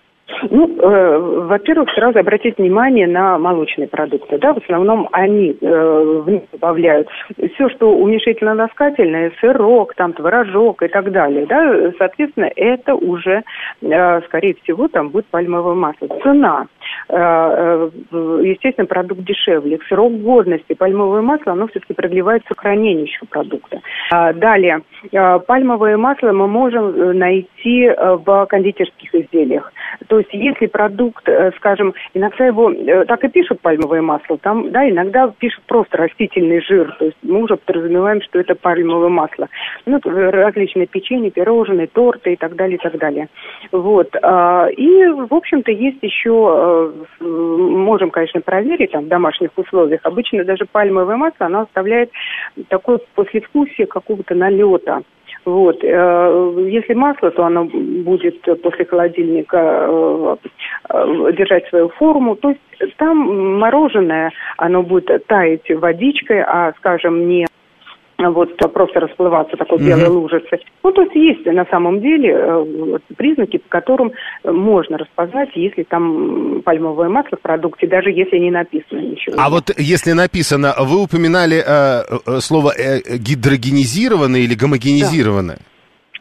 Во-первых, сразу обратить внимание на молочные продукты. Да, в основном они в них добавляют все, что уменьшительно-ласкательное, сырок, там, творожок и так далее. Да, соответственно, это уже, скорее всего, там будет пальмовое масло. Цена. Естественно, продукт дешевле. Срок годности пальмовое масло, оно все-таки продлевается хранение еще продукта. Далее, пальмовое масло мы можем найти в кондитерских изделиях. То есть, если продукт, скажем, иногда его так и пишут пальмовое масло, там, да, иногда пишут просто растительный жир, то есть мы уже подразумеваем, что это пальмовое масло. Различные печенье, пирожные, торты и так далее, и так далее. Вот. И, в общем-то, есть еще, можем, конечно, проверить там в домашних условиях. Обычно даже пальмовое масло, оно оставляет такое послевкусие какого-то налета. Вот. Если масло, то оно будет после холодильника держать свою форму. То есть там мороженое, оно будет таять водичкой, а, скажем, не вот просто расплываться такой белой лужицей. То есть на самом деле признаки, по которым можно распознать, если там пальмовое масло в продукте, даже если не написано ничего. А вот если написано, вы упоминали слово гидрогенизированное или гомогенизированное? Да.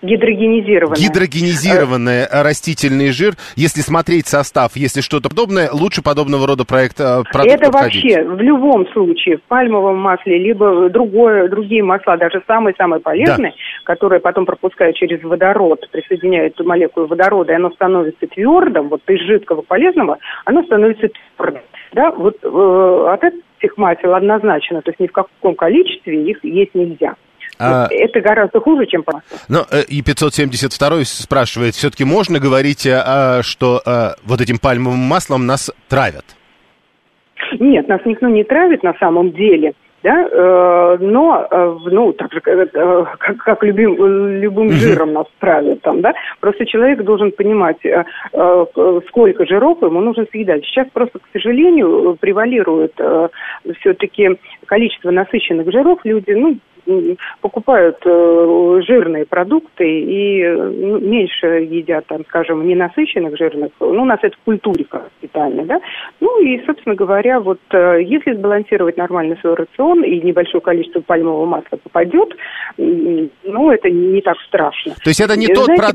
Гидрогенизированный растительный жир. Если смотреть состав, если что-то подобное, лучше подобного рода продукт это вообще в любом случае в пальмовом масле, либо другие масла, даже самые-самые полезные, которые потом пропускают через водород, присоединяют молекулу водорода, и оно становится твердым, вот из жидкого полезного, оно становится твердым. Да, вот от этих масел однозначно, то есть ни в каком количестве их есть нельзя. Это гораздо хуже, чем по маслу. Но и 572-й спрашивает, все-таки можно говорить, что вот этим пальмовым маслом нас травят? Нет, нас никто не травит на самом деле. Да, но так же, как любым жиром нас травят там, да, просто человек должен понимать, сколько жиров ему нужно съедать. Сейчас просто, к сожалению, превалирует все-таки количество насыщенных жиров. Люди, покупают жирные продукты и меньше едят, там, скажем, ненасыщенных жирных. У нас это в культуре как питание, да. И, собственно говоря, вот если сбалансировать нормально свой рацион и небольшое количество пальмового масла попадет, это не так страшно. То есть это не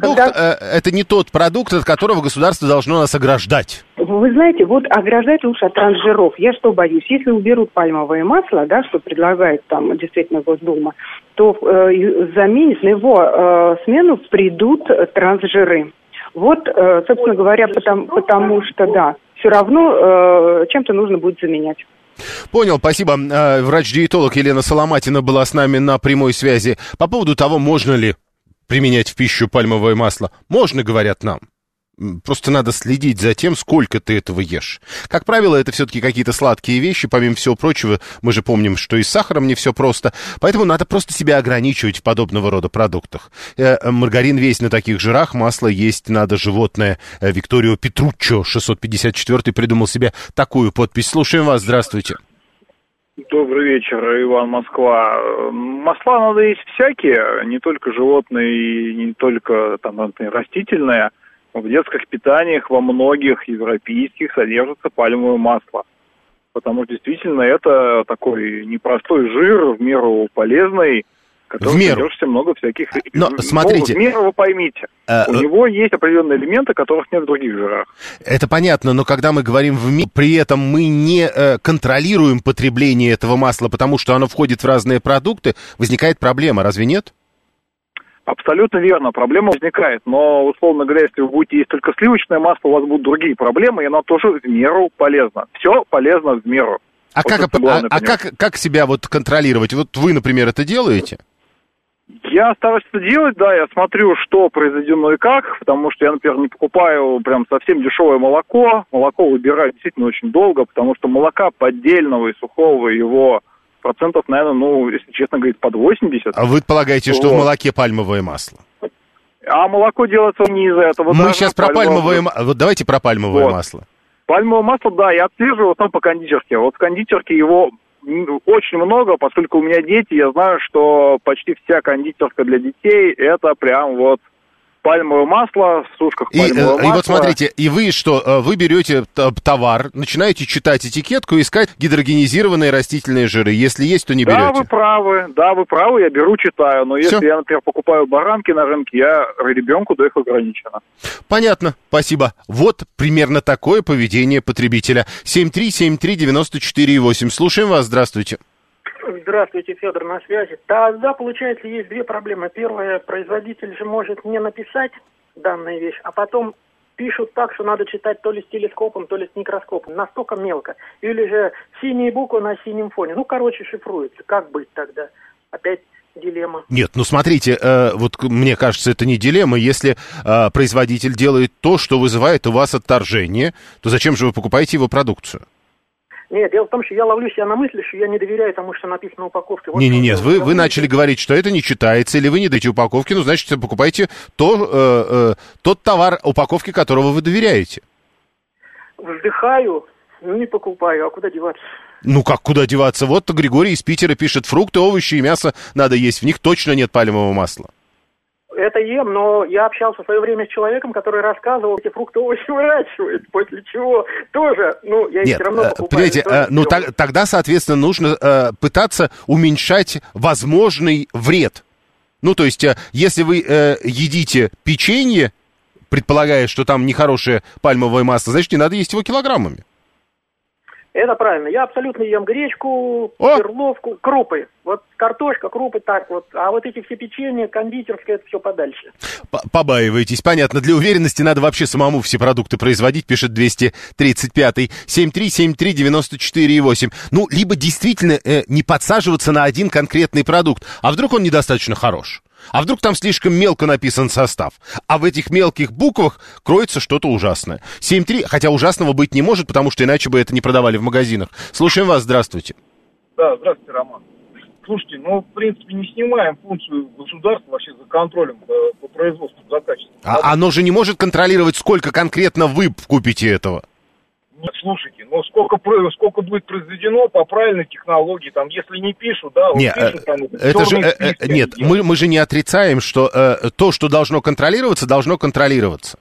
тот продукт, от которого государство должно нас ограждать? Вы знаете, вот ограждать лучше от трансжиров. Я что боюсь? Если уберут пальмовое масло, да, что предлагает там действительно Госдума, то заменит на его смену придут трансжиры. Вот, собственно говоря, потому что, да, все равно чем-то нужно будет заменять. Понял, спасибо. Врач-диетолог Елена Соломатина была с нами на прямой связи. По поводу того, можно ли применять в пищу пальмовое масло. Можно, говорят нам. Просто надо следить за тем, сколько ты этого ешь. Как правило, это все-таки какие-то сладкие вещи. Помимо всего прочего, мы же помним, что и с сахаром не все просто. Поэтому надо просто себя ограничивать в подобного рода продуктах. Маргарин весь на таких жирах, масло есть надо животное. Викторио Петруччо, 654-й, придумал себе такую подпись. Слушаем вас, здравствуйте. Добрый вечер, Иван, Москва. Масла надо есть всякие, не только животные, не только растительные. В детских питаниях во многих европейских содержится пальмовое масло. Потому что действительно это такой непростой жир, в меру полезный, который содержится много всяких... Но смотрите... в меру, вы поймите. У него есть определенные элементы, которых нет в других жирах. Это понятно, но когда мы говорим в меру, при этом мы не контролируем потребление этого масла, потому что оно входит в разные продукты, возникает проблема, разве нет? Абсолютно верно, проблема возникает, но, условно говоря, если вы будете есть только сливочное масло, у вас будут другие проблемы, и оно тоже в меру полезно. Все полезно в меру. Как себя вот контролировать? Вот вы, например, это делаете? Я стараюсь это делать, да, я смотрю, что произведено и как, потому что я, например, не покупаю прям совсем дешевое молоко. Молоко выбираю действительно очень долго, потому что молока поддельного и сухого его процентов, наверное, если честно говорить, под 80. А вы полагаете, что в молоке пальмовое масло? А молоко делается не из-за этого. Мы сейчас про пальмовое масло. Вот давайте про пальмовое масло. Пальмовое масло, да, я отслеживаю в основном по кондитерке. Вот в кондитерке его очень много, поскольку у меня дети, я знаю, что почти вся кондитерка для детей это прям вот пальмовое масло, в сушках пальмовое масло. И вот смотрите, и вы что, вы берете товар, начинаете читать этикетку, искать гидрогенизированные растительные жиры. Если есть, то не берете. Да, вы правы, я беру, читаю. Но если я, например, покупаю баранки на рынке, я ребенку даю их ограниченно. Понятно, спасибо. Вот примерно такое поведение потребителя. 7373948. Слушаем вас, здравствуйте. Здравствуйте, Федор, на связи. Тогда, получается, есть две проблемы. Первая, производитель же может не написать данную вещь, а потом пишут так, что надо читать то ли с телескопом, то ли с микроскопом. Настолько мелко. Или же синие буквы на синем фоне. Шифруется. Как быть тогда? Опять дилемма. Нет, смотрите, вот мне кажется, это не дилемма. Если производитель делает то, что вызывает у вас отторжение, то зачем же вы покупаете его продукцию? Нет, дело в том, что я ловлю себя на мысли, что я не доверяю тому, что написано на упаковке. Нет, вы начали говорить, что это не читается, или вы не даете упаковки, значит, покупаете тот товар, упаковке которого вы доверяете. Вздыхаю, не покупаю, а куда деваться? Как куда деваться? Вот Григорий из Питера пишет, фрукты, овощи и мясо надо есть, в них точно нет пальмового масла. Это ем, но я общался в свое время с человеком, который рассказывал, эти фрукты, овощи выращивает, после чего тоже, я их все равно покупаю. Понимаете, тогда, соответственно, нужно пытаться уменьшать возможный вред. То есть, если вы едите печенье, предполагая, что там нехорошее пальмовое масло, значит, не надо есть его килограммами. Это правильно. Я абсолютно ем гречку, перловку, крупы. Вот картошка, крупы так вот. А вот эти все печенья, кондитерское, это все подальше. Побаиваетесь. Понятно. Для уверенности надо вообще самому все продукты производить, пишет 235-й. 7373948. Либо действительно не подсаживаться на один конкретный продукт. А вдруг он недостаточно хорош? А вдруг там слишком мелко написан состав? А в этих мелких буквах кроется что-то ужасное. 7.3, хотя ужасного быть не может, потому что иначе бы это не продавали в магазинах. Слушаем вас, здравствуйте. Да, здравствуйте, Роман. Слушайте, в принципе, не снимаем функцию государства вообще за контролем по производству, за качеством. Оно же не может контролировать, сколько конкретно вы купите этого. Нет, слушайте, сколько будет произведено по правильной технологии, если не пишут, да, пишут, это же, нет, мы же не отрицаем, что то, что должно контролироваться, должно контролироваться.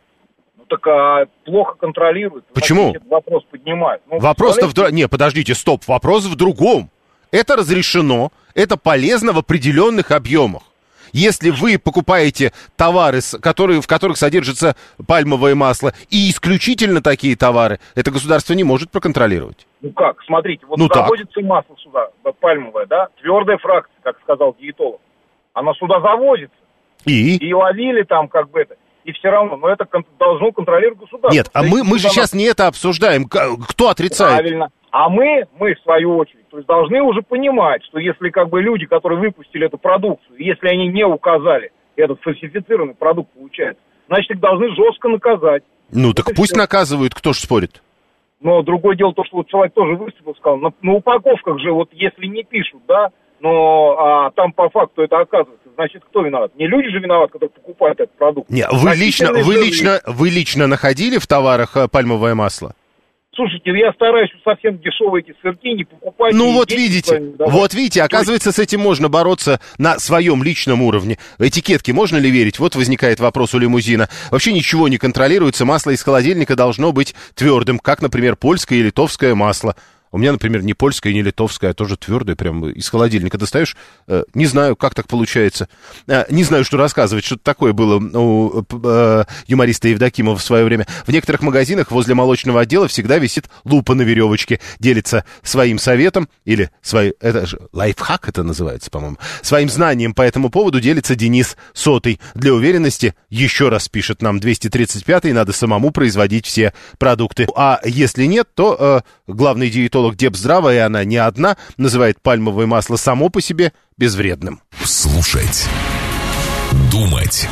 Плохо контролируют. Почему? Этот вопрос поднимают. Подождите, стоп, вопрос в другом. Это разрешено, это полезно в определенных объемах. Если вы покупаете товары, в которых содержится пальмовое масло, и исключительно такие товары, это государство не может проконтролировать. Смотрите, заводится масло сюда, пальмовое, да, твердая фракция, как сказал диетолог. Она сюда завозится. И ловили там это. И все равно, но это должно контролировать государство. Нет, а мы же сейчас не это обсуждаем. Кто отрицает? Правильно. А мы, в свою очередь, должны уже понимать, что если люди, которые выпустили эту продукцию, если они не указали, этот фальсифицированный продукт получается, значит, их должны жестко наказать. Так пусть наказывают, кто ж спорит. Но другое дело то, что человек тоже выступил, сказал, на упаковках же, если не пишут, да, но там по факту это оказывается, значит, кто виноват? Не люди же виноваты, которые покупают этот продукт. Нет, вы лично находили в товарах пальмовое масло? Слушайте, я стараюсь совсем дешевые эти сырки не покупать. Видите, оказывается, с этим можно бороться на своем личном уровне. Этикетки можно ли верить? Вот возникает вопрос у лимузина. Вообще ничего не контролируется, масло из холодильника должно быть твердым, как, например, польское и литовское масло. У меня, например, не польское, не литовское, а тоже твердое, прям из холодильника достаешь. Не знаю, как так получается. Не знаю, что рассказывать. Что-то такое было у юмориста Евдокимова в свое время. В некоторых магазинах возле молочного отдела всегда висит лупа на веревочке. Делится своим советом, или это же лайфхак это называется, по-моему. Своим знанием по этому поводу делится Денис Сотый. Для уверенности, еще раз пишет нам 235-й, надо самому производить все продукты. А если нет, то главный диетолог Депздраво, и она не одна, называет пальмовое масло само по себе безвредным. Слушать Думать.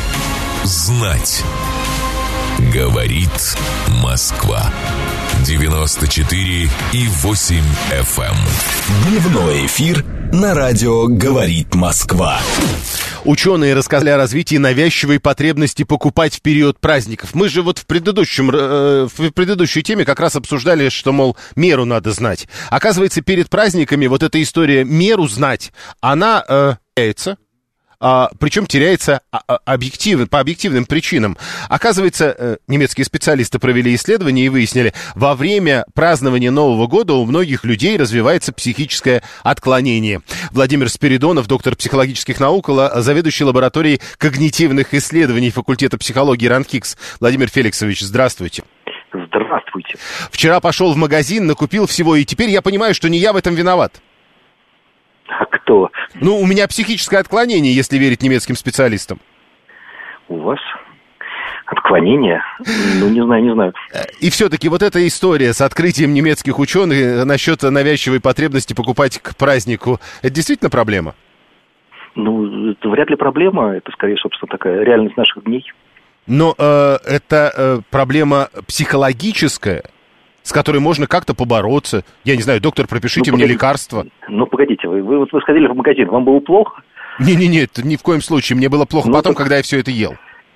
Знать. Говорит Москва. 94,8 FM. Дневной эфир на радио «Говорит Москва». Ученые рассказали о развитии навязчивой потребности покупать в период праздников. Мы же вот в предыдущей теме как раз обсуждали, что, мол, меру надо знать. Оказывается, перед праздниками вот эта история меру знать, она теряется. Причем теряется по объективным причинам. Оказывается, немецкие специалисты провели исследование и выяснили, во время празднования Нового года у многих людей развивается психическое отклонение. Владимир Спиридонов, доктор психологических наук, заведующий лабораторией когнитивных исследований факультета психологии РАНХИКС. Владимир Феликсович, здравствуйте. Здравствуйте. Вчера пошел в магазин, накупил всего, и теперь я понимаю, что не я в этом виноват. А кто? Ну, у меня психическое отклонение, если верить немецким специалистам. У вас отклонение? Ну, не знаю. И все-таки вот эта история с открытием немецких ученых насчет навязчивой потребности покупать к празднику, это действительно проблема? Ну, это вряд ли проблема, это скорее, собственно, такая реальность наших дней. Но это проблема психологическая, с которой можно как-то побороться. Я не знаю, доктор, пропишите мне лекарства. Ну, погодите, вы сходили в магазин, вам было плохо? Не-не-не, ни в коем случае. Мне было плохо потом, когда я все это ел.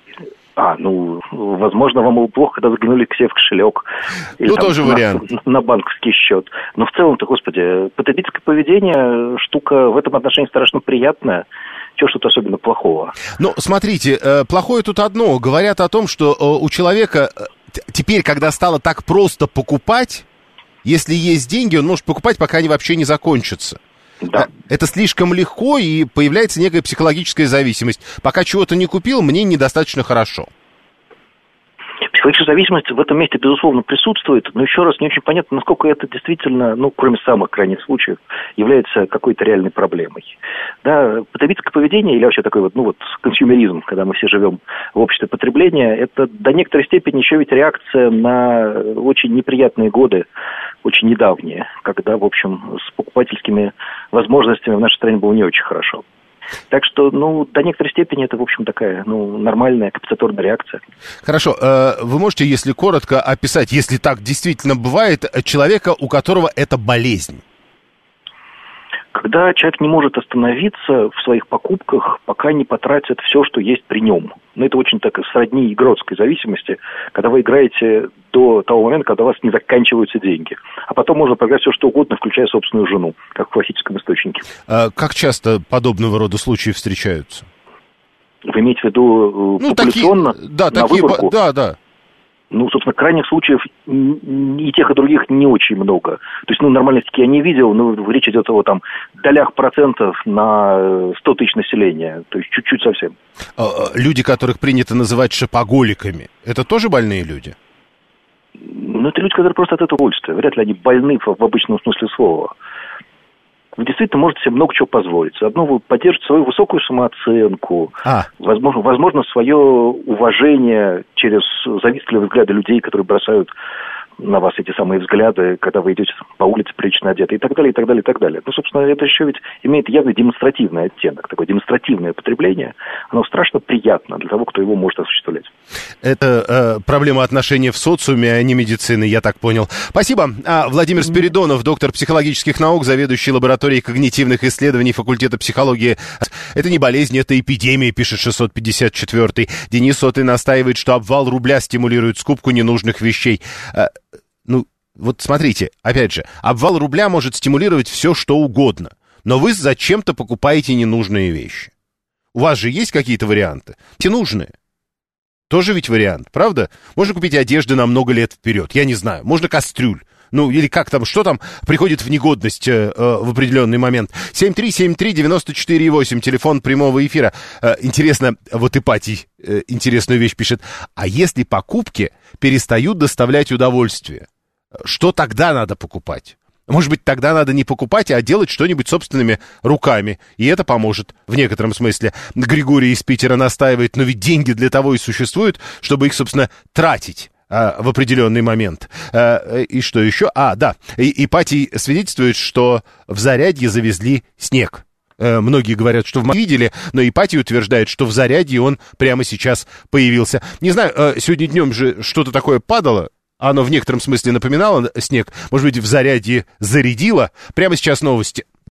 Возможно, вам было плохо, когда заглянули к себе в кошелек. Или, ну, тоже вариант. На банковский счет. Но в целом-то, господи, потребительское поведение, штука в этом отношении страшно приятная. Чего что-то особенно плохого? Ну, смотрите, плохое тут одно. Говорят о том, что у человека... Теперь, когда стало так просто покупать, если есть деньги, он может покупать, пока они вообще не закончатся. Да. Это слишком легко, и появляется некая психологическая зависимость. Пока чего-то не купил, мне недостаточно хорошо. Психологическая зависимость в этом месте, безусловно, присутствует, но еще раз не очень понятно, насколько это действительно, кроме самых крайних случаев, является какой-то реальной проблемой. Да, потребительское поведение или вообще такой консюмеризм, когда мы все живем в обществе потребления, это до некоторой степени еще ведь реакция на очень неприятные годы, очень недавние, когда, в общем, с покупательскими возможностями в нашей стране было не очень хорошо. Так что, до некоторой степени это, в общем, такая, нормальная компенсаторная реакция. Хорошо. Вы можете, если коротко, описать, если так действительно бывает, человека, у которого это болезнь? Когда человек не может остановиться в своих покупках, пока не потратит все, что есть при нем. Это очень так сродни игротской зависимости, когда вы играете до того момента, когда у вас не заканчиваются деньги. А потом можно проиграть все, что угодно, включая собственную жену, как в классическом источнике. Как часто подобного рода случаи встречаются? Вы имеете в виду популяционно? Такие, да. Собственно, крайних случаев и тех, и других не очень много. То есть, нормальности я не видел, но речь идет о долях процентов на 100 тысяч населения. То есть, чуть-чуть совсем. Люди, которых принято называть шопоголиками, это тоже больные люди? Это люди, которые просто от этого удовольствия. Вряд ли они больны в обычном смысле слова. Вы действительно можете себе много чего позволить. Заодно вы поддержите свою высокую самооценку, возможно, свое уважение через завистливые взгляды людей, которые бросают на вас эти самые взгляды, когда вы идете по улице прилично одеты, и так далее, и так далее, и так далее. Собственно, это еще ведь имеет явный демонстративный оттенок. Такое демонстративное потребление, оно страшно приятно для того, кто его может осуществлять. Это проблема отношений в социуме, а не медицины, я так понял. Спасибо. Владимир Спиридонов, доктор психологических наук, заведующий лабораторией когнитивных исследований факультета психологии. Это не болезнь, это эпидемия, пишет 654-й. Денис Сотый настаивает, что обвал рубля стимулирует скупку ненужных вещей. Вот смотрите, опять же, обвал рубля может стимулировать все, что угодно, но вы зачем-то покупаете ненужные вещи. У вас же есть какие-то варианты? Те нужные. Тоже ведь вариант, правда? Можно купить одежды на много лет вперед, я не знаю. Можно кастрюль. Или как там, что там приходит в негодность в определенный момент. 7373948, телефон прямого эфира. Интересно, вот Ипатий интересную вещь пишет. А если покупки перестают доставлять удовольствие, что тогда надо покупать? Может быть, тогда надо не покупать, а делать что-нибудь собственными руками. И это поможет в некотором смысле. Григорий из Питера настаивает, но ведь деньги для того и существуют, чтобы их, собственно, тратить в определенный момент. И что еще? Ипатий свидетельствует, что в Зарядье завезли снег. Многие говорят, что в Москве видели, но Ипатий утверждает, что в Зарядье он прямо сейчас появился. Не знаю, сегодня днем же что-то такое падало. Оно в некотором смысле напоминало снег. Может быть, в Зарядье зарядило. Прямо сейчас новости.